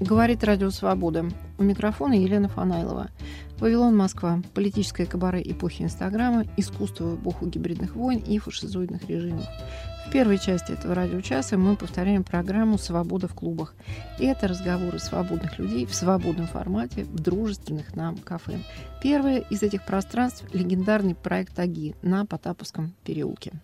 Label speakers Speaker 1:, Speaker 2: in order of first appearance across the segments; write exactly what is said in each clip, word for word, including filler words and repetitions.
Speaker 1: Говорит Радио Свобода. У микрофона Елена Фанайлова. Вавилон, Москва. Политическое кабаре эпохи Инстаграма, искусство в эпоху гибридных войн и фашизоидных режимов. В первой части этого радиочаса мы повторяем программу «Свобода в клубах». И это разговоры свободных людей в свободном формате, в дружественных нам кафе. Первое из этих пространств – легендарный проект «Аги» на Потаповском переулке.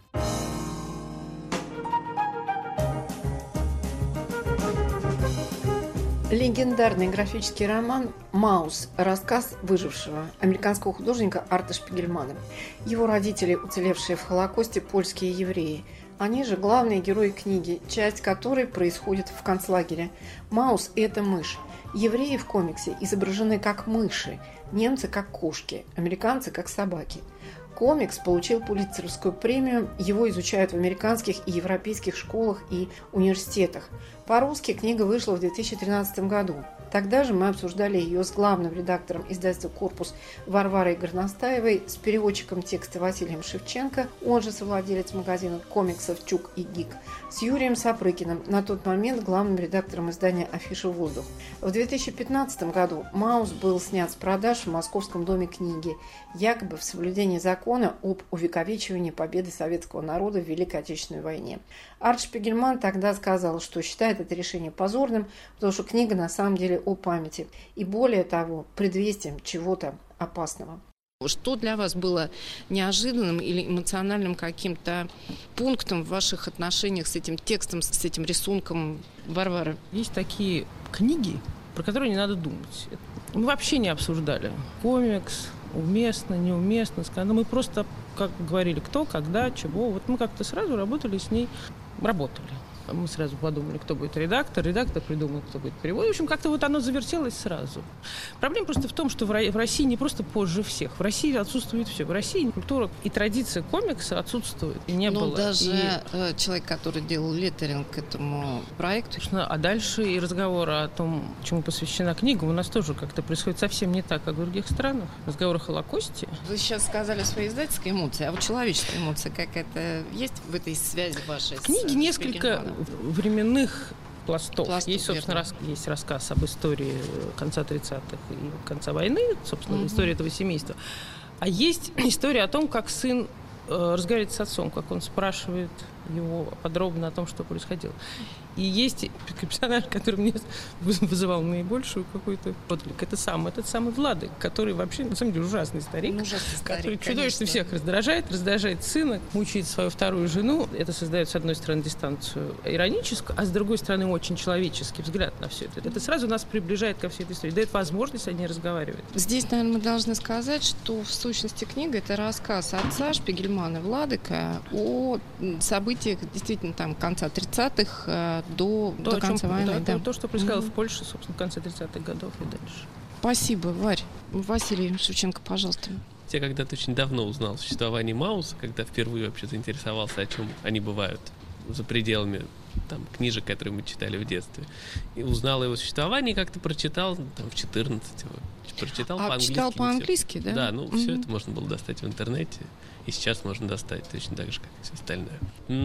Speaker 1: Легендарный графический роман «Маус. Рассказ выжившего» американского художника Арта Шпигельмана. Его родители, уцелевшие в Холокосте польские евреи. Они же главные герои книги, часть которой происходит в концлагере. Маус – это мышь. Евреи в комиксе изображены как мыши, немцы как кошки, американцы как собаки. Комикс получил Пулитцеровскую премию, его изучают в американских и европейских школах и университетах. По-русски книга вышла в две тысячи тринадцатом году. Тогда же мы обсуждали ее с главным редактором издательства «Корпус» Варварой Горностаевой, с переводчиком текста Василием Шевченко, он же совладелец магазина комиксов «Чук и Гик», с Юрием Сапрыкиным, на тот момент главным редактором издания «Афиша Воздух». В две тысячи пятнадцатом году «Маус» был снят с продаж в Московском доме книги, якобы в соблюдении закона об увековечивании победы советского народа в Великой Отечественной войне. Арт Шпигельман тогда сказал, что считает это решение позорным, потому что книга на самом деле о памяти и, более того, предвестием чего-то опасного.
Speaker 2: Что для вас было неожиданным или эмоциональным каким-то пунктом в ваших отношениях с этим текстом, с этим рисунком, Варвара?
Speaker 3: Есть такие книги, про которые не надо думать. Мы вообще не обсуждали. Комикс, уместно, неуместно. Мы просто, как говорили, кто, когда, чего. Вот мы как-то сразу работали с ней, работали. Мы сразу подумали, кто будет редактор. Редактор придумал, кто будет перевод. В общем, как-то вот оно завертелось сразу. Проблема просто в том, что в России не просто позже всех. В России отсутствует все. В России культура и традиция комикса отсутствует. И не
Speaker 2: ну,
Speaker 3: было.
Speaker 2: даже
Speaker 3: и...
Speaker 2: человек, который делал леттеринг к этому проекту.
Speaker 3: А дальше и разговор о том, чему посвящена книга, у нас тоже как-то происходит совсем не так, как в других странах. Разговор о Холокосте.
Speaker 2: Вы сейчас сказали свои издательские эмоции, а вот человеческая эмоция какая-то есть в этой связи вашей?
Speaker 3: В книге несколько временных пластов.
Speaker 2: Пластов,
Speaker 3: есть, собственно, рас, есть рассказ об истории конца тридцатых и конца войны, собственно, mm-hmm. история этого семейства. А есть история о том, как сын э, разговаривает с отцом, как он спрашивает его подробно о том, что происходило. И есть персонаж, который мне вызывал наибольшую какой-то отклик. Это сам, этот самый Владык, который вообще, на самом деле, ужасный старик,
Speaker 2: ну, ужасный старик,
Speaker 3: который чудовищно
Speaker 2: конечно.
Speaker 3: всех раздражает, раздражает сына, мучает свою вторую жену. Это создает, с одной стороны, дистанцию ироническую, а с другой стороны, очень человеческий взгляд на все это. Это сразу нас приближает ко всей этой истории, дает возможность о ней разговаривать.
Speaker 2: Здесь, наверное, мы должны сказать, что в сущности книга – это рассказ отца Шпигельмана Владыка о событиях действительно там конца тридцатых до,
Speaker 3: то,
Speaker 2: до конца
Speaker 3: чем,
Speaker 2: войны.
Speaker 3: Да,
Speaker 2: да.
Speaker 3: То, то, что происходило
Speaker 2: mm-hmm.
Speaker 3: в Польше, собственно, в конце тридцатых годов и дальше.
Speaker 2: Спасибо, Варь. Василий Шевченко, пожалуйста.
Speaker 4: Я когда-то очень давно узнал о существовании Мауса, когда впервые вообще заинтересовался, о чем они бывают за пределами там, книжек, которые мы читали в детстве. И узнал о его существовании, как-то прочитал там, в четырнадцать его. Прочитал
Speaker 2: а
Speaker 4: по-английски.
Speaker 2: читал по-английски, да?
Speaker 4: Да, ну
Speaker 2: mm-hmm.
Speaker 4: все это можно было достать в интернете. И сейчас можно достать точно так же, как и все остальное.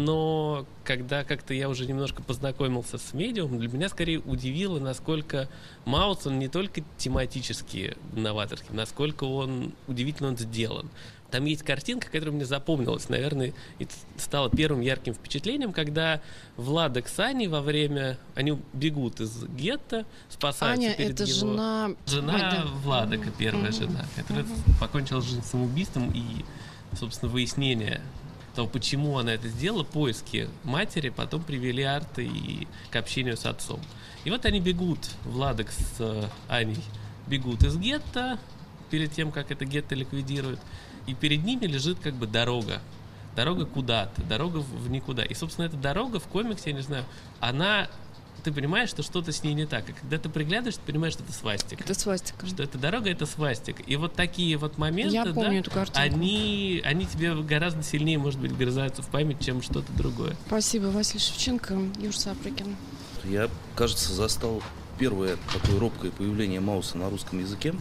Speaker 4: Но когда как-то я уже немножко познакомился с медиумом, для меня скорее удивило, насколько Маус, он не только тематически новаторский, насколько он удивительно он сделан. Там есть картинка, которая мне запомнилась, наверное, и стала первым ярким впечатлением, когда Владык с Аней во время... Они бегут из гетто, спасаются
Speaker 2: Аня,
Speaker 4: перед
Speaker 2: это
Speaker 4: его...
Speaker 2: жена...
Speaker 4: Жена
Speaker 2: Ой, да.
Speaker 4: Владыка, первая
Speaker 2: mm-hmm.
Speaker 4: жена, которая mm-hmm. покончила жизнь самоубийством, и, собственно, выяснение того, почему она это сделала, поиски матери, потом привели Арта и к общению с отцом. И вот они бегут, Владык с Аней бегут из гетто, перед тем, как это гетто ликвидируют, и перед ними лежит как бы дорога. Дорога куда-то, дорога в никуда. И, собственно, эта дорога в комиксе, я не знаю, она... Ты понимаешь, что что-то с ней не так. И когда ты приглядываешь, ты понимаешь, что это свастика.
Speaker 2: Это свастика.
Speaker 4: Что эта дорога — это свастика. И вот такие вот моменты,
Speaker 2: я помню
Speaker 4: да,
Speaker 2: эту картинку.
Speaker 4: Они, они тебе гораздо сильнее, может быть, вгрызаются в память, чем что-то другое.
Speaker 2: Спасибо, Василий Шевченко, Юр Сапрыкин.
Speaker 5: Я, кажется, застал первое такое робкое появление Мауса на русском языке,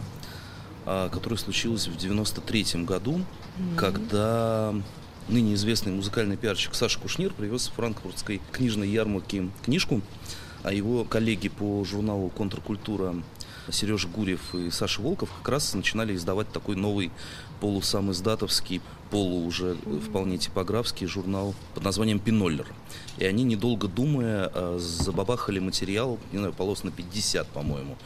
Speaker 5: которое случилось в девяносто третьем году, mm-hmm. когда ныне известный музыкальный пиарщик Саша Кушнир привез с франкфуртской книжной ярмарки книжку а его коллеги по журналу «Контркультура» Сережа Гурьев и Саша Волков как раз начинали издавать такой новый полусамиздатовский, полу уже вполне типографский журнал под названием «Пиноллер». И они, недолго думая, забабахали материал, не знаю, полос на пятьдесят, по-моему,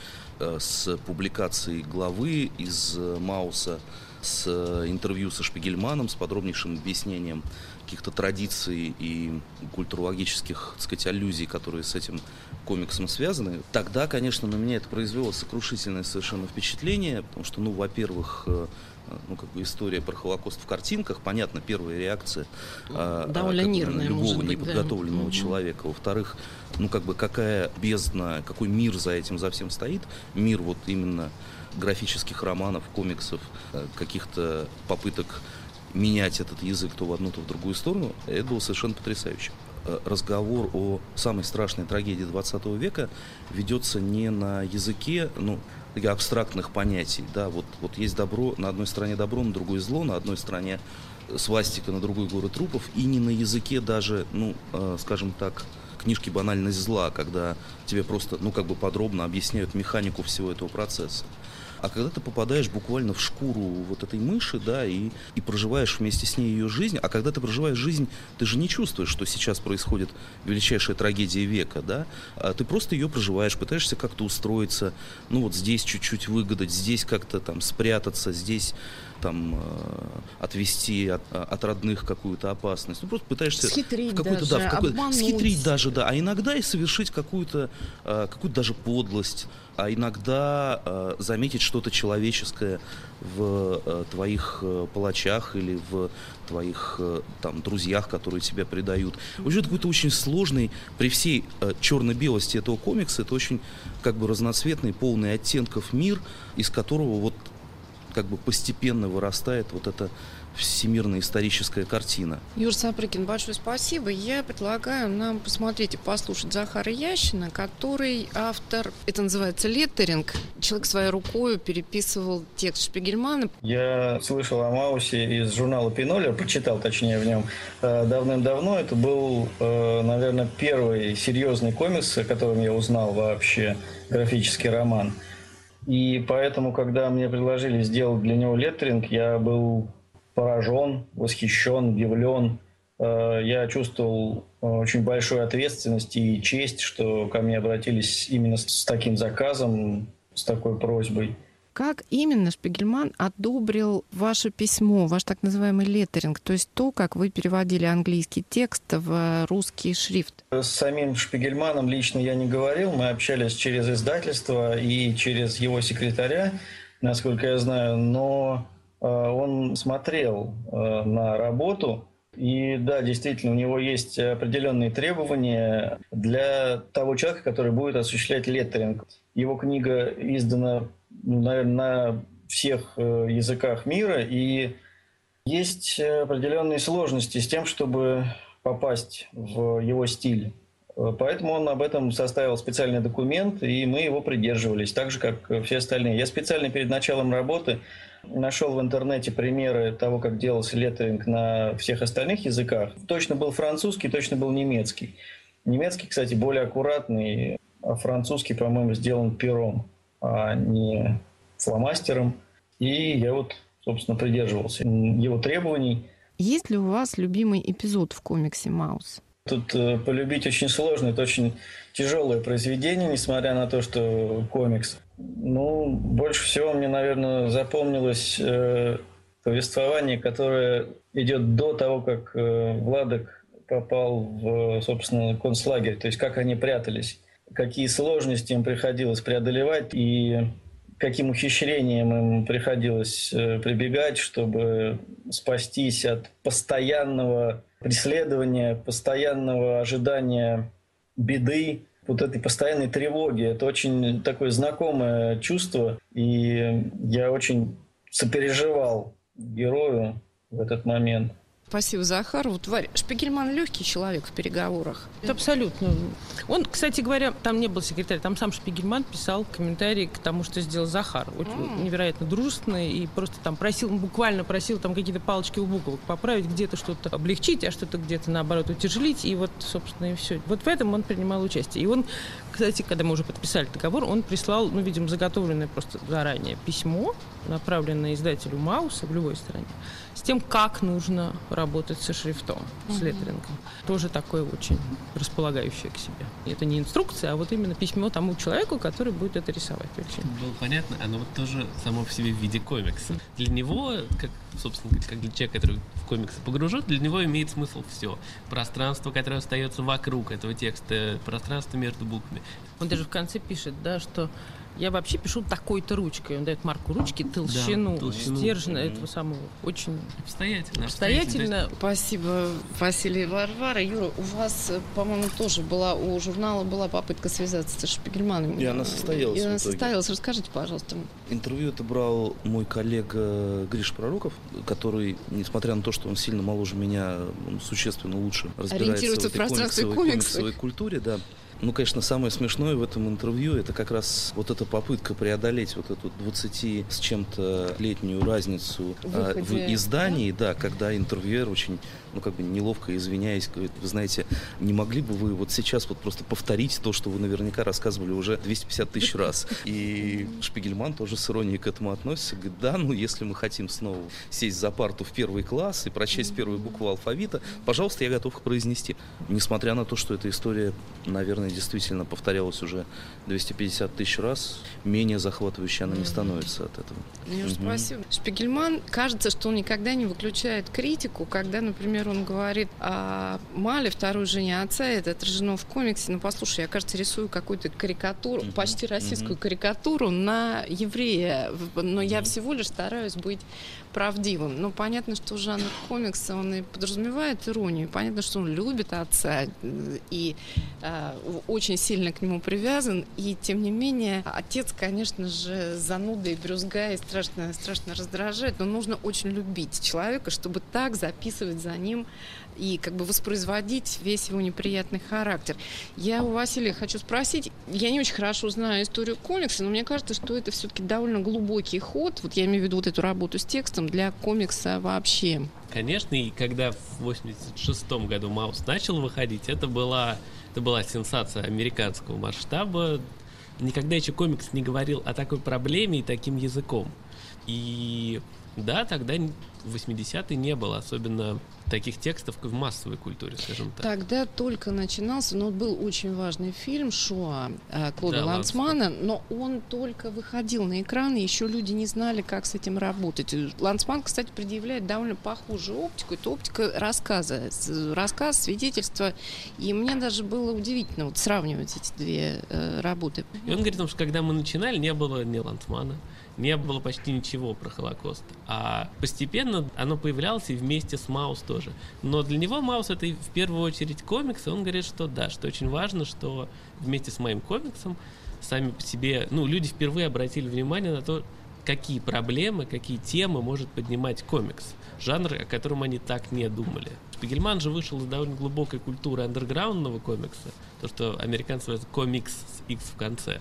Speaker 5: с публикацией главы из Мауса, с интервью со Шпигельманом, с подробнейшим объяснением каких-то традиций и культурологических, так сказать, аллюзий, которые с этим комиксом связаны. Тогда, конечно, на меня это произвело сокрушительное совершенно впечатление, потому что, ну, во-первых, ну, как бы история про Холокост в картинках, понятно, первая реакция
Speaker 2: довольно нервная,
Speaker 5: любого
Speaker 2: быть,
Speaker 5: неподготовленного
Speaker 2: да.
Speaker 5: человека. Во-вторых, ну, как бы какая бездна, какой мир за этим, за всем стоит. Мир вот именно графических романов, комиксов, каких-то попыток менять этот язык то в одну, то в другую сторону. Это было совершенно потрясающе. Разговор о самой страшной трагедии двадцатого века ведется не на языке, ну, таких абстрактных понятий, да, вот, вот есть добро, на одной стороне добро, на другой зло, на одной стороне свастика, на другой горы трупов, и не на языке даже, ну, э, скажем так, книжки «Банальность зла», когда тебе просто, ну, как бы подробно объясняют механику всего этого процесса. А когда ты попадаешь буквально в шкуру вот этой мыши, да, и, и проживаешь вместе с ней ее жизнь, а когда ты проживаешь жизнь, ты же не чувствуешь, что сейчас происходит величайшая трагедия века, да, а ты просто ее проживаешь, пытаешься как-то устроиться, ну вот здесь чуть-чуть выгадать, здесь как-то там спрятаться, здесь там э, отвести от, от родных какую-то опасность, ну просто пытаешься
Speaker 2: схитрить
Speaker 5: в какой-то,
Speaker 2: даже,
Speaker 5: да, в какой-то,
Speaker 2: обмануть.
Speaker 5: схитрить даже, да, а иногда и совершить какую-то, э, какую-то даже подлость, а иногда э, заметить что-то человеческое в э, твоих э, палачах или в твоих э, там друзьях, которые тебя предают. Уже какой-то очень сложный, при всей э, черно-белости этого комикса, это очень как бы разноцветный, полный оттенков мир, из которого вот как бы постепенно вырастает вот эта всемирная историческая картина.
Speaker 2: Юрий Сапрыкин, большое спасибо. Я предлагаю нам посмотреть и послушать Захара Ящина, который автор, это называется леттеринг. Человек своей рукой переписывал текст Шпигельмана.
Speaker 6: Я слышал о Маусе из журнала «Пиноллер», прочитал, точнее, в нем давным-давно. Это был, наверное, первый серьезный комикс, о котором я узнал вообще, графический роман. И поэтому, когда мне предложили сделать для него леттеринг, я был поражен, восхищен, удивлен. Я чувствовал очень большую ответственность и честь, что ко мне обратились именно с таким заказом, с такой просьбой.
Speaker 2: Как именно Шпигельман одобрил ваше письмо, ваш так называемый леттеринг, то есть то, как вы переводили английский текст в русский шрифт?
Speaker 6: С самим Шпигельманом лично я не говорил, мы общались через издательство и через его секретаря, насколько я знаю, но он смотрел на работу, и да, действительно, у него есть определенные требования для того человека, который будет осуществлять леттеринг. Его книга издана, наверное, на всех языках мира, и есть определенные сложности с тем, чтобы попасть в его стиль. Поэтому он об этом составил специальный документ, и мы его придерживались, так же, как все остальные. Я специально перед началом работы нашел в интернете примеры того, как делался леттеринг на всех остальных языках. Точно был французский, точно был немецкий. Немецкий, кстати, более аккуратный, а французский, по-моему, сделан пером, а не фломастером. И я вот, собственно, придерживался его требований.
Speaker 2: Есть ли у вас любимый эпизод в комиксе «Маус»?
Speaker 6: Тут э, полюбить очень сложно, это очень тяжелое произведение, несмотря на то, что комикс. Ну, больше всего мне, наверное, запомнилось э, повествование, которое идет до того, как э, Владок попал в, собственно, концлагерь, то есть как они прятались, какие сложности им приходилось преодолевать и каким ухищрениям им приходилось э, прибегать, чтобы спастись от постоянного преследования, постоянного ожидания беды, вот этой постоянной тревоги. Это очень такое знакомое чувство, и я очень сопереживал герою в этот момент.
Speaker 2: Спасибо, Захар. Вот Шпигельман легкий человек в переговорах.
Speaker 3: Это абсолютно. Он, кстати говоря, там не был секретарь, там сам Шпигельман писал комментарии к тому, что сделал Захар. Очень mm. невероятно дружественный, и просто там просил, буквально просил там какие-то палочки у буквок поправить, где-то что-то облегчить, а что-то где-то, наоборот, утяжелить, и вот, собственно, и все. Вот в этом он принимал участие. И он, Кстати, когда мы уже подписали договор, он прислал, ну, видимо, заготовленное просто заранее письмо, направленное издателю Мауса в любой стране, с тем, как нужно работать со шрифтом, с леттерингом. Тоже такое очень располагающее к себе. Это не инструкция, а вот именно письмо тому человеку, который будет это рисовать. Очень.
Speaker 4: Было понятно, оно вот тоже само по себе в виде комикса. Для него, как, собственно, как для человека, который в комиксы погружен, для него имеет смысл все. Пространство, которое остается вокруг этого текста, пространство между буквами.
Speaker 3: Он даже в конце пишет, да, что я вообще пишу такой-то ручкой. Он дает марку ручки, толщину, да, толщину стержня mm-hmm. этого самого. Очень
Speaker 4: обстоятельно.
Speaker 3: Обстоятельно.
Speaker 2: Спасибо, Василий и Варвара. Юра, у вас, по-моему, тоже была, у журнала была попытка связаться с Шпигельманом.
Speaker 5: И она состоялась.
Speaker 2: И она состоялась. Расскажите, пожалуйста.
Speaker 5: Интервью это брал мой коллега Гриша Пророков, который, несмотря на то, что он сильно моложе меня, он существенно лучше разбирается в этой комиксовой, комиксовой культуре, да. Ну, конечно, самое смешное в этом интервью это как раз вот эта попытка преодолеть вот эту двадцати с чем-то летнюю разницу а, в издании, да, когда интервьюер очень, ну, как бы неловко извиняясь, говорит, вы знаете, не могли бы вы вот сейчас вот просто повторить то, что вы наверняка рассказывали уже двести пятьдесят тысяч раз. И Шпигельман тоже с иронией к этому относится, говорит, да, ну, если мы хотим снова сесть за парту в первый класс и прочесть первую букву алфавита, пожалуйста, я готов их произнести. Несмотря на то, что эта история, наверное, действительно повторялась уже двести пятьдесят тысяч раз, менее захватывающей она не становится от этого.
Speaker 2: Мне угу. Спасибо. Шпигельман, кажется, что он никогда не выключает критику, когда, например, он говорит о Мале, второй жене отца, это отражено в комиксе. Ну, послушай, я, кажется, рисую какую-то карикатуру, угу. почти российскую угу. карикатуру на еврея, но я всего лишь стараюсь быть правдивым. Но понятно, что жанр комикса, он и подразумевает иронию. Понятно, что он любит отца и э, очень сильно к нему привязан. И, тем не менее, отец, конечно же, зануда и брюзга, и страшно, страшно раздражает. Но нужно очень любить человека, чтобы так записывать за ним и как бы воспроизводить весь его неприятный характер. Я у Василия хочу спросить, я не очень хорошо знаю историю комикса, но мне кажется, что это все-таки довольно глубокий ход, вот я имею в виду вот эту работу с текстом для комикса вообще.
Speaker 4: Конечно, и когда в восемьдесят шестом году Маус начал выходить, это была, это была сенсация американского масштаба. Никогда еще комикс не говорил о такой проблеме и таким языком. И да, тогда в восьмидесятые не было особенно таких текстов в массовой культуре, скажем так.
Speaker 2: Тогда только начинался, но был очень важный фильм «Шоа» Клода да, Ланцмана, Ланцман. Но он только выходил на экран, и еще люди не знали, как с этим работать. Ланцман, кстати, предъявляет довольно похожую оптику. Это оптика рассказа, рассказ, свидетельство. И мне даже было удивительно вот сравнивать эти две э, работы.
Speaker 4: И он говорит, что когда мы начинали, не было ни Ланцмана, не было почти ничего про Холокост. А постепенно оно появлялось и вместе с Маус тоже. Но для него Маус — это в первую очередь комикс, и он говорит, что да, что очень важно, что вместе с моим комиксом сами по себе, ну, люди впервые обратили внимание на то, какие проблемы, какие темы может поднимать комикс. Жанр, о котором они так не думали. Шпигельман же вышел из довольно глубокой культуры андерграундного комикса, то, что американцы называют комикс с X в конце.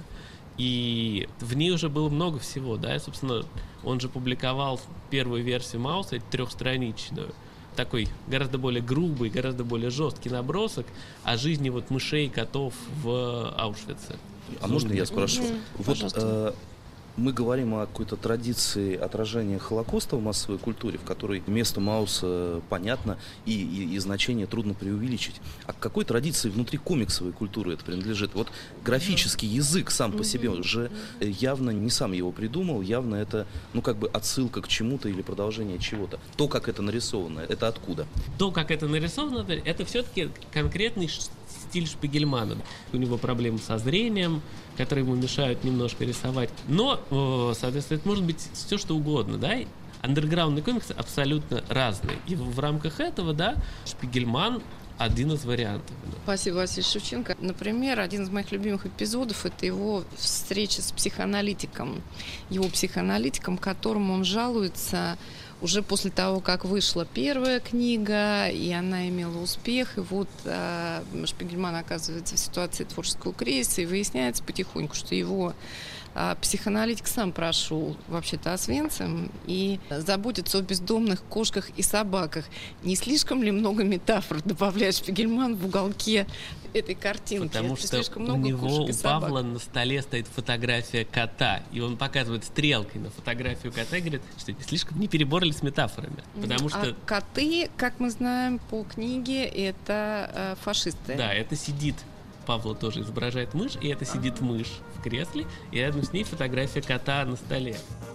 Speaker 4: И в ней уже было много всего, да, и, собственно, он же публиковал первую версию Мауса, трехстраничную, такой гораздо более грубый, гораздо более жесткий набросок о жизни вот мышей, котов в Аушвице.
Speaker 5: А можно я спрошу? Mm-hmm. Вот, э, мы говорим о какой-то традиции отражения Холокоста в массовой культуре, в которой место Мауса понятно и, и, и значение трудно преувеличить. А к какой традиции внутри комиксовой культуры это принадлежит? Вот графический язык сам по себе уже явно не сам его придумал, явно это, ну, как бы отсылка к чему-то или продолжение чего-то. То, как это нарисовано, это откуда?
Speaker 4: То, как это нарисовано, это все-таки конкретный стиль Шпигельмана. У него проблемы со зрением, которые ему мешают немножко рисовать. Но, соответственно, это может быть все, что угодно, да? Андерграундные комиксы абсолютно разные. И в рамках этого, да, Шпигельман один из вариантов.
Speaker 2: Спасибо, Василий Шевченко. Например, один из моих любимых эпизодов — это его встреча с психоаналитиком. Его психоаналитиком, которому он жалуется уже после того, как вышла первая книга, и она имела успех, и вот э, Шпигельман оказывается в ситуации творческого кризиса, и выясняется потихоньку, что его э, психоаналитик сам прошел вообще-то Освенцим и заботится о бездомных кошках и собаках. Не слишком ли много метафор добавляет Шпигельман в уголке этой картинки.
Speaker 4: Потому
Speaker 2: Это
Speaker 4: что
Speaker 2: слишком
Speaker 4: у
Speaker 2: много
Speaker 4: него,
Speaker 2: кошек и
Speaker 4: у
Speaker 2: собак.
Speaker 4: Павла на столе стоит фотография кота, и он показывает стрелкой на фотографию кота и говорит, что слишком не переборли с метафорами. Потому что...
Speaker 2: А коты, как мы знаем по книге, это э, фашисты.
Speaker 4: Да, это сидит, Павла тоже изображает мышь, и это сидит
Speaker 2: Ага.
Speaker 4: мышь в кресле, и рядом с ней фотография кота на столе.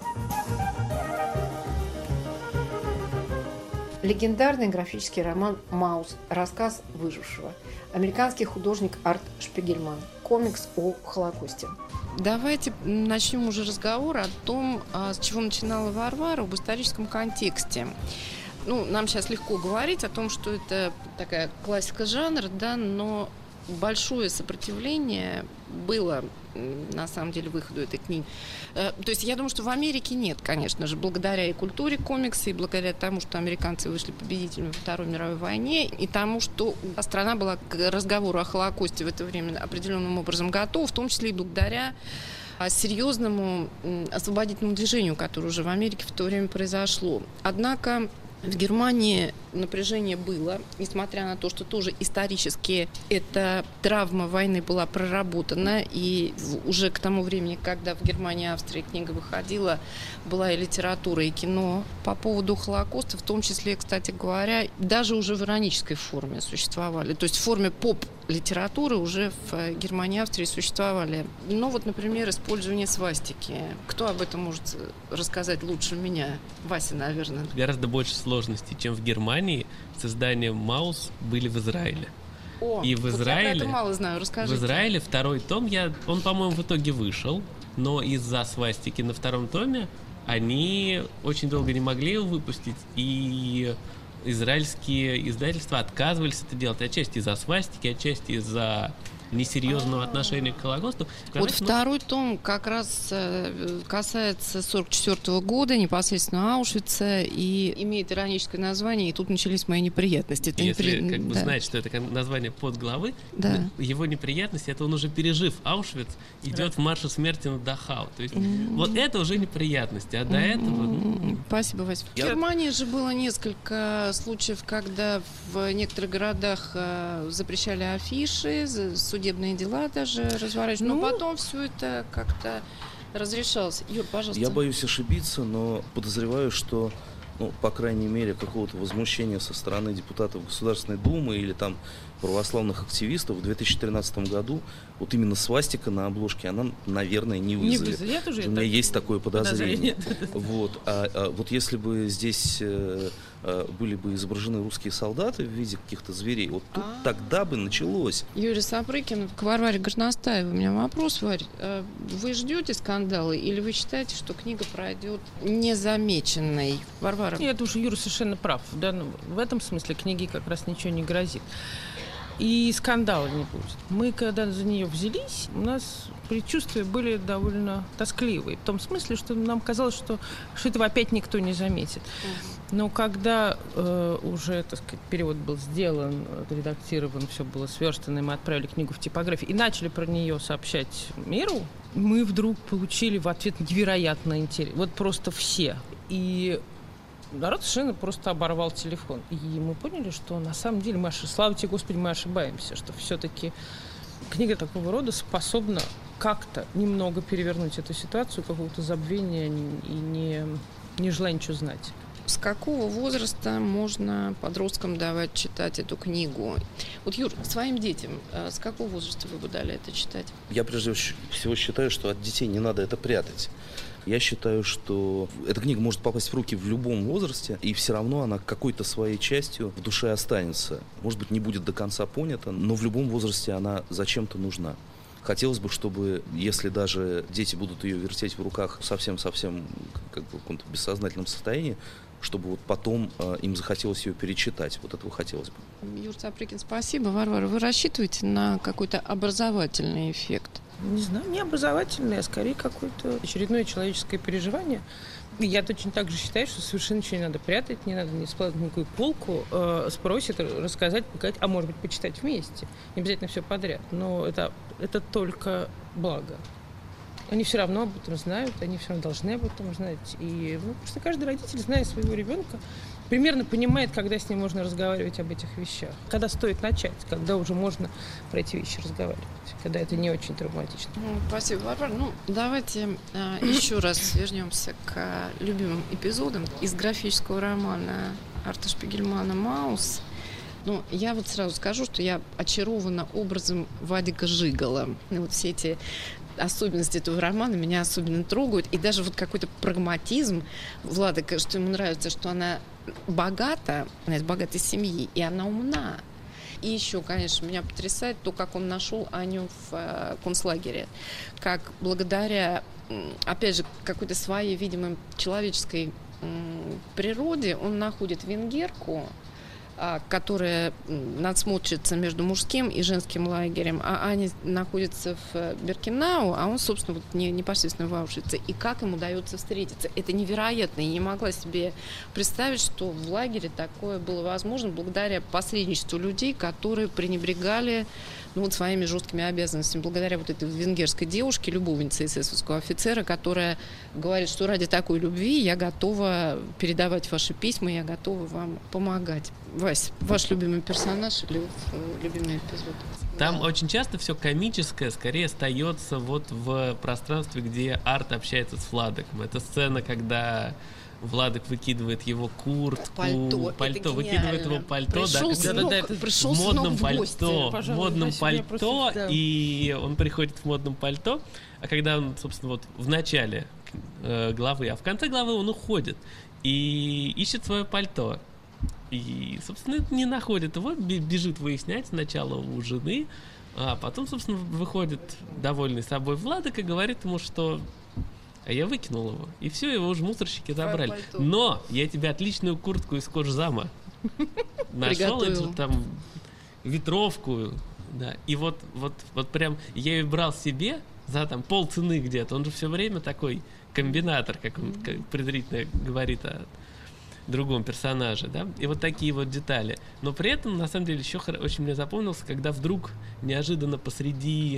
Speaker 1: Легендарный графический роман «Маус. Рассказ выжившего». Американский художник Арт Шпигельман. Комикс о Холокосте.
Speaker 2: Давайте начнем уже разговор о том, а, с чего начинала Варвара, об историческом контексте. Ну, нам сейчас легко говорить о том, что это такая классика жанра, да, но большое сопротивление было, на самом деле, выходу этой книги. То есть я думаю, что в Америке нет, конечно же, благодаря и культуре комикса, и благодаря тому, что американцы вышли победителями во Второй мировой войне, и тому, что страна была к разговору о Холокосте в это время определенным образом готова, в том числе и благодаря серьезному освободительному движению, которое уже в Америке в то время произошло. Однако в Германии напряжение было, несмотря на то, что тоже исторически эта травма войны была проработана, и уже к тому времени, когда в Германии и Австрии книга выходила, была и литература, и кино по поводу Холокоста, в том числе, кстати говоря, даже уже в иронической форме существовали, то есть в форме поп-литературы уже в Германии и Австрии существовали. Ну вот, например, использование свастики. Кто об этом может рассказать лучше меня? Вася, наверное.
Speaker 4: Гораздо больше сложностей, чем в Германии, с изданием «Маус» были в Израиле.
Speaker 2: О,
Speaker 4: И в
Speaker 2: вот
Speaker 4: Израиле,
Speaker 2: я про это мало знаю, расскажите.
Speaker 4: В Израиле второй том, я, он, по-моему, в итоге вышел, но из-за свастики на втором томе они очень долго не могли его выпустить, и израильские издательства отказывались это делать, отчасти из-за свастики, отчасти из-за несерьезного отношения к Холокосту.
Speaker 2: Вот
Speaker 4: ну,
Speaker 2: второй том как раз э, касается сорок четвёртого года, непосредственно Аушвица, и имеет ироническое название, и тут начались мои неприятности. Это
Speaker 4: Если
Speaker 2: непри...
Speaker 4: как бы
Speaker 2: да.
Speaker 4: знать, что это название подглавы,
Speaker 2: Да.
Speaker 4: его неприятности, это он уже пережив Аушвиц, идет в марше смерти на Дахау. То есть
Speaker 2: Mm.
Speaker 4: вот это уже неприятности, а до
Speaker 2: Mm.
Speaker 4: этого... ну,
Speaker 2: Спасибо, Вася. В
Speaker 5: Я-
Speaker 2: Германии же было несколько случаев, когда в некоторых городах э, запрещали афиши, за- судебные дела даже разворачивались, но
Speaker 3: Ну.
Speaker 2: потом все это как-то разрешалось. Юр, пожалуйста.
Speaker 5: Я боюсь ошибиться, но подозреваю, что, ну, по крайней мере, какого-то возмущения со стороны депутатов Государственной Думы или там православных активистов в две тысячи тринадцатом году вот именно свастика на обложке, она, наверное, не
Speaker 3: Не
Speaker 5: вызовет.
Speaker 3: вызовет. Я тоже
Speaker 5: У меня
Speaker 3: так-
Speaker 5: есть такое подозрение.
Speaker 3: подозрение.
Speaker 5: Вот. А, а вот если бы здесь э, э, были бы изображены русские солдаты в виде каких-то зверей, вот тут
Speaker 2: А.
Speaker 5: тогда бы началось.
Speaker 2: Юрий Сапрыкин, к Варваре Горностаевой. У меня вопрос, Варь. э, Вы ждете скандалы или вы считаете, что книга пройдет незамеченной? Варвара.
Speaker 3: Нет, это уже Юра совершенно прав. Да, ну, в этом смысле книге как раз ничего не грозит. И скандала не будет. Мы, когда за нее взялись, у нас предчувствия были довольно тоскливые. В том смысле, что нам казалось, что, что этого опять никто не заметит. Но когда э, уже, так сказать, перевод был сделан, редактирован, все было сверстано, и мы отправили книгу в типографию и начали про нее сообщать миру, мы вдруг получили в ответ невероятно интерес. Вот просто все. И народ совершенно просто оборвал телефон. И мы поняли, что на самом деле, мы, ошиб- слава тебе, Господи, мы ошибаемся, что все-таки книга такого рода способна как-то немного перевернуть эту ситуацию, какого-то забвения и не, не желания ничего знать.
Speaker 2: С какого возраста можно подросткам давать читать эту книгу? Вот, Юр, своим детям э, с какого возраста вы бы дали это читать?
Speaker 5: Я прежде всего считаю, что от детей не надо это прятать. Я считаю, что эта книга может попасть в руки в любом возрасте, и все равно она какой-то своей частью в душе останется. Может быть, не будет до конца понята, но в любом возрасте она зачем-то нужна. Хотелось бы, чтобы, если даже дети будут ее вертеть в руках совсем-совсем как бы в каком-то бессознательном состоянии, чтобы вот потом э, им захотелось ее перечитать. Вот этого хотелось бы.
Speaker 2: Юр Сапрыкин, спасибо. Варвара, вы рассчитываете на какой-то образовательный эффект?
Speaker 3: Не знаю, не образовательное, а скорее какое-то очередное человеческое переживание. И я точно так же считаю, что совершенно ничего не надо прятать, не надо не складывать никакую полку, э, спросят, рассказать, показать, а может быть, почитать вместе. Не обязательно все подряд, но это, это только благо. Они все равно об этом знают, они все равно должны об этом знать. И ну, потому что каждый родитель, зная своего ребенка, примерно понимает, когда с ним можно разговаривать об этих вещах. Когда стоит начать, когда уже можно про эти вещи разговаривать, когда это не очень травматично.
Speaker 2: Ну, спасибо, Варвара. Ну, давайте а, еще раз вернемся к а, любимым эпизодам из графического романа Арта Шпигельмана «Маус». Ну, я вот сразу скажу, что я очарована образом Вадика Жигала. И вот все эти особенности этого романа меня особенно трогают. И даже вот какой-то прагматизм Влады, что ему нравится, что она богата, она из богатой семьи, и она умна. И еще, конечно, меня потрясает то, как он нашел Аню в э, концлагере. Как благодаря, опять же, какой-то своей, видимо, человеческой э, природе он находит венгерку, которая надсмотрится между мужским и женским лагерем, а Аня находится в Биркенау, а он, собственно, вот не, непосредственно в Аушвице. И как им удается встретиться? Это невероятно. Я не могла себе представить, что в лагере такое было возможно благодаря посредничеству людей, которые пренебрегали ну, вот своими жесткими обязанностями, благодаря вот этой венгерской девушке, любовнице эсэсовского офицера, которая говорит, что ради такой любви я готова передавать ваши письма, я готова вам помогать. Вась, ваш любимый персонаж или любимый эпизод?
Speaker 4: Там да. очень часто все комическое скорее остается вот в пространстве, где Арт общается с Владыком. Это сцена, когда Владык выкидывает его куртку,
Speaker 2: пальто,
Speaker 4: пальто выкидывает его пальто,
Speaker 2: пришел
Speaker 4: да,
Speaker 2: сынок,
Speaker 4: да, да,
Speaker 2: пришел
Speaker 4: в модном
Speaker 2: в
Speaker 4: пальто,
Speaker 3: Пожалуй,
Speaker 4: в модном
Speaker 3: Вася,
Speaker 4: пальто,
Speaker 3: просто, да.
Speaker 4: и он приходит в модном пальто, а когда он, собственно, вот в начале э, главы, а в конце главы он уходит и ищет свое пальто. И, собственно, не находит его, бежит выяснять сначала у жены, а потом, собственно, выходит довольный собой Владык и говорит ему, что а я выкинул его, и все, его уже мусорщики забрали. Но я тебе отличную куртку из кожзама нашел, эту там ветровку, да, и вот, вот, вот прям я ее брал себе за там полцены где-то, он же все время такой комбинатор, как он как презрительно говорит о другом персонаже, да, и вот такие вот детали. Но при этом, на самом деле, еще очень мне запомнился, когда вдруг неожиданно посреди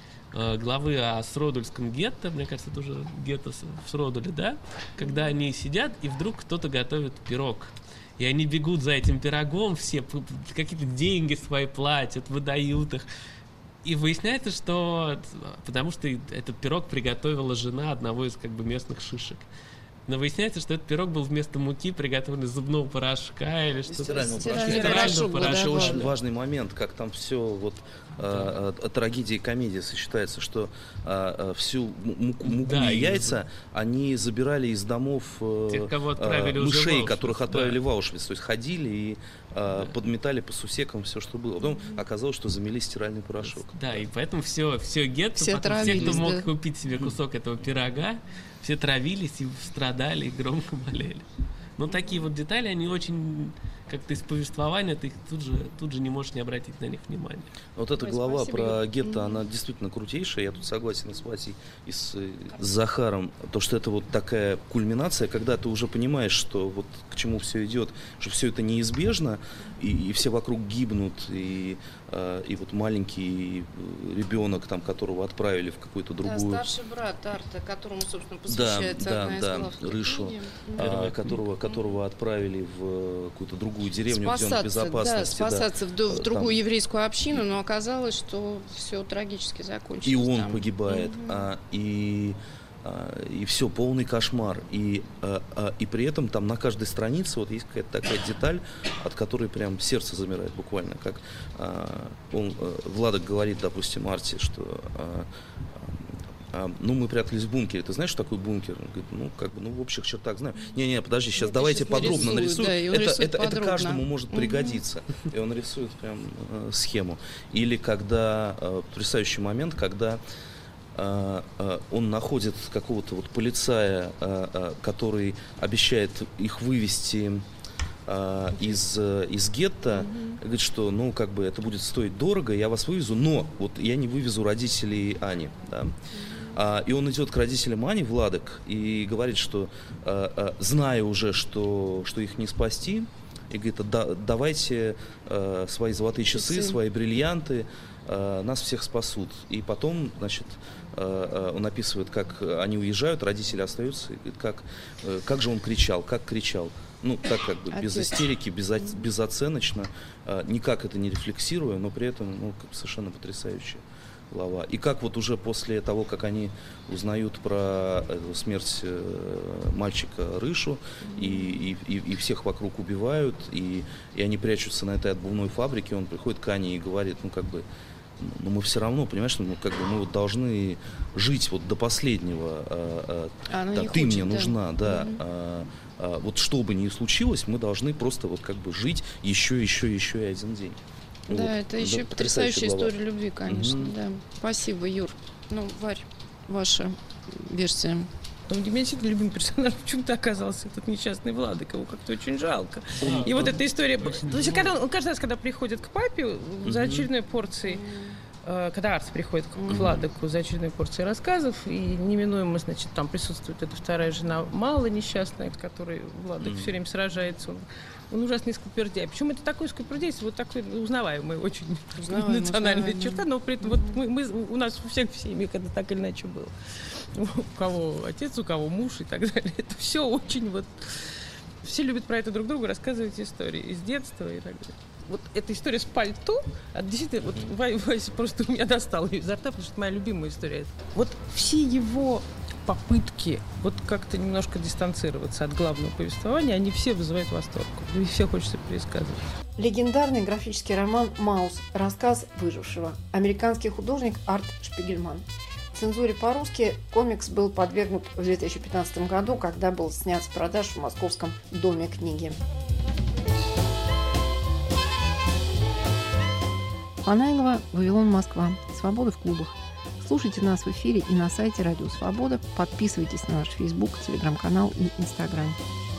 Speaker 4: э, главы о Сродульском гетто, мне кажется, это уже гетто в Сродуле, да, когда они сидят, и вдруг кто-то готовит пирог. И они бегут за этим пирогом, все какие-то деньги свои платят, выдают их. И выясняется, что потому что этот пирог приготовила жена одного из как бы местных шишек. Но выясняется, что этот пирог был вместо муки приготовлен из зубного порошка или что-то.
Speaker 5: Стирального порошка.
Speaker 4: Стирального порошка.
Speaker 5: Еще очень важный момент, как там все вот да. э, трагедия и комедия сочетается, что э, всю муку, муку да, и яйца и... они забирали из домов э, Тех, кого отправили э, мышей, которых отправили да. в Аушвиц. То есть ходили и э, да. подметали по сусекам все, что было. Потом оказалось, что замели стиральный порошок.
Speaker 4: Да, да. и поэтому все, все гетто, все, потом, все, кто мог да. купить себе кусок этого пирога, все травились и страдали, и громко болели. Но такие вот детали, они очень как-то из повествования, ты их тут же, тут же не можешь не обратить на них внимания.
Speaker 5: Вот эта Ой, глава спасибо. Про гетто, mm-hmm. она действительно крутейшая. Я тут согласен с Васей и с, с Захаром. То, что это вот такая кульминация, когда ты уже понимаешь, что вот к чему все идет, что все это неизбежно, и, и все вокруг гибнут, и, э, и вот маленький ребенок, там, которого отправили в какую-то другую...
Speaker 2: Да, старший брат Арта, которому, собственно, посвящается
Speaker 5: да,
Speaker 2: одна
Speaker 5: да,
Speaker 2: из глав
Speaker 5: да, Рышу,
Speaker 2: а,
Speaker 5: которого, которого отправили в какую-то другую деревню, спасаться, где он в безопасности.
Speaker 2: Да, спасаться
Speaker 5: да,
Speaker 2: в, в другую там... еврейскую общину, но оказалось, что все трагически закончилось.
Speaker 5: И он
Speaker 2: там.
Speaker 5: погибает, mm-hmm. а, и, а, и все, полный кошмар. И, а, а, и при этом там на каждой странице вот есть какая-то такая деталь, от которой прям сердце замирает буквально. Как а, он, Владок говорит, допустим, Арте, что... А, ну, мы прятались в бункере. Ты знаешь, что такое бункер? Он говорит, ну, как бы, ну, в общих чертах знаю. Не-не, подожди, сейчас это давайте сейчас подробно нарисую. Да, это, это, это каждому может угу. пригодиться. И он рисует прям э, схему. Или когда, э, потрясающий момент, когда э, э, он находит какого-то вот полицая, э, э, который обещает их вывести э, из, э, из гетто, угу. говорит, что, ну, как бы, это будет стоить дорого, я вас вывезу, но вот я не вывезу родителей Ани, да. И он идет к родителям Ани, Владок, и говорит, что зная уже, что, что их не спасти, и говорит, да, давайте свои золотые часы, часы, свои бриллианты, нас всех спасут. И потом, значит, он описывает, как они уезжают, родители остаются, и говорит, как, как же он кричал, как кричал. ну, так как бы без
Speaker 2: Отец.
Speaker 5: истерики, без, безоценочно, никак это не рефлексируя, но при этом, ну, как совершенно потрясающая глава. И как вот уже после того, как они узнают про смерть мальчика Рышу, и, и, и всех вокруг убивают, и, и они прячутся на этой отбывной фабрике, он приходит к Ане и говорит, ну, как бы, но мы все равно, понимаешь, ну, как бы мы вот должны жить вот до последнего. А, а, да, ты хочет, мне да. нужна, да. Угу. А, а, вот что бы ни случилось, мы должны просто вот как бы жить еще, еще, еще и один день.
Speaker 2: Да,
Speaker 5: вот.
Speaker 2: это еще да, потрясающая
Speaker 5: глава.
Speaker 2: история любви, конечно. Угу. Да. Спасибо, Юр. Ну, Варь, ваша версия.
Speaker 3: Но для меня действительно любимый персонаж почему-то оказался этот несчастный Владык, его как-то очень жалко. А, и а, вот эта история... То есть, когда он, он каждый раз, когда приходит к папе mm-hmm. за очередной порцией, э, когда Арт приходит к, mm-hmm. к Владыку за очередной порцией рассказов, и неминуемо, значит, там присутствует эта вторая жена Мала несчастная, с которой Владык mm-hmm. все время сражается, он, он ужасный скупердяй. Причем это такой скупердяйство, вот такой узнаваемый, очень узнаваемый, национальная узнаваемый. черта, но при этом mm-hmm. вот мы, мы, у нас у всех в семье это так или иначе было. У кого отец, у кого муж и так далее. Это все очень вот... Все любят про это друг другу рассказывать истории из детства и так далее. Вот эта история с пальто, а действительно, вот Вася просто у меня достала ее изо рта, потому что это моя любимая история. Вот все его попытки вот как-то немножко дистанцироваться от главного повествования, они все вызывают восторг. И все хочется пересказывать.
Speaker 1: Легендарный графический роман «Маус. Рассказ выжившего». Американский художник Арт Шпигельман. В цензуре по-русски комикс был подвергнут в две тысячи пятнадцатом году, когда был снят с продаж в Московском доме книги. Панайлова, Вавилон, Москва. Свобода в клубах. Слушайте нас в эфире и на сайте Радио Свобода. Подписывайтесь на наш Facebook, Телеграм-канал и Инстаграм.